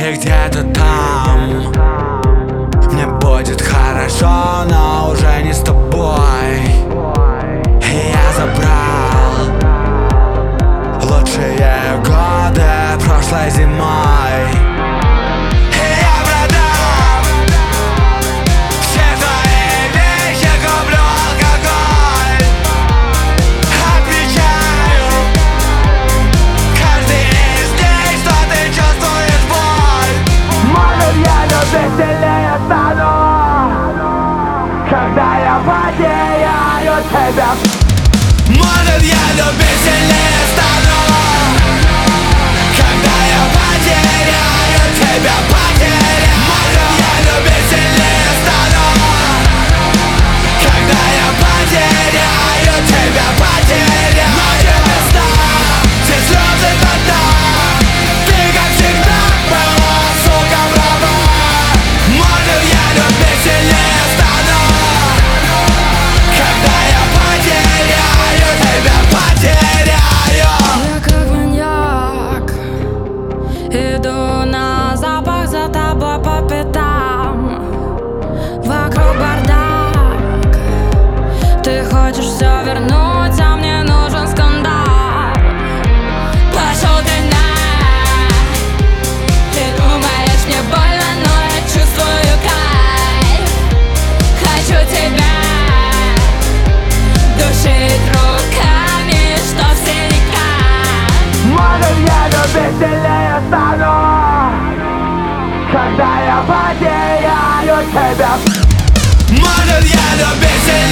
И где-то там мне будет хорошо, но уже не с тобой. И я забрал лучшие годы прошлой зимой. И я продам все твои вещи, куплю алкоголь. Отвечаю каждый из дней, что ты чувствуешь боль. Может, я любить сильнее стану, когда я потеряю тебя. Может, я любить сильнее стану, когда я потеряю тебя, потеряю. Может, я любить сильнее стану, когда я потеряю тебя, потеряю. Ночи места, все слезы тогда, ты как всегда была, сука, права. Может, я любить сильнее стану, когда я потеряю тебя, потеряю. Я как маньяк иду на запах за тобой по пятам. Вокруг бардак, ты хочешь все вернуть, а мне нужен скандал. Пошел ты на, ты думаешь, мне больно, но я чувствую кайф. Хочу тебя душить руками, что в синяках. Может, я любить сильнее стану, когда я потеряю тебя. Может, я любить сильнее